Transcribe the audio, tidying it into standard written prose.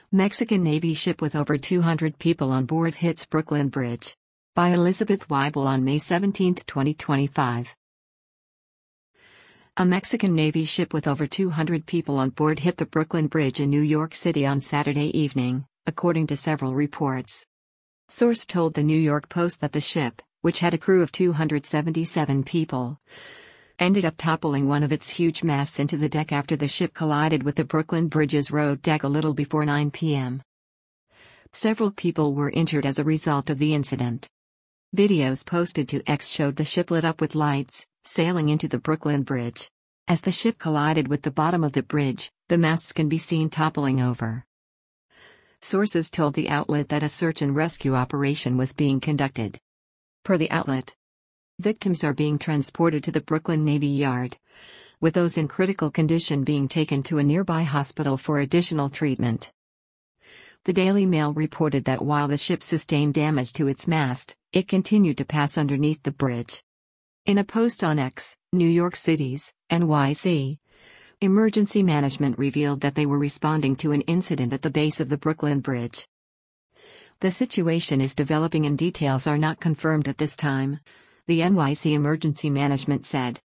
Mexican Navy ship with over 200 people on board hits Brooklyn Bridge. By Elizabeth Weibel on May 17, 2025. A Mexican Navy ship with over 200 people on board hit the Brooklyn Bridge in New York City on Saturday evening, according to several reports. Source told the New York Post that the ship, which had a crew of 277 people, ended up toppling one of its huge masts into the deck after the ship collided with the Brooklyn Bridge's road deck a little before 9 p.m. Several people were injured as a result of the incident. Videos posted to X showed the ship lit up with lights, sailing into the Brooklyn Bridge. As the ship collided with the bottom of the bridge, the masts can be seen toppling over. Sources told the outlet that a search and rescue operation was being conducted. Per the outlet, victims are being transported to the Brooklyn Navy Yard, with those in critical condition being taken to a nearby hospital for additional treatment. The Daily Mail reported that while the ship sustained damage to its mast, it continued to pass underneath the bridge. In a post on X, New York City's NYC Emergency Management revealed that they were responding to an incident at the base of the Brooklyn Bridge. The situation is developing and details are not confirmed at this time, the NYC Emergency Management said.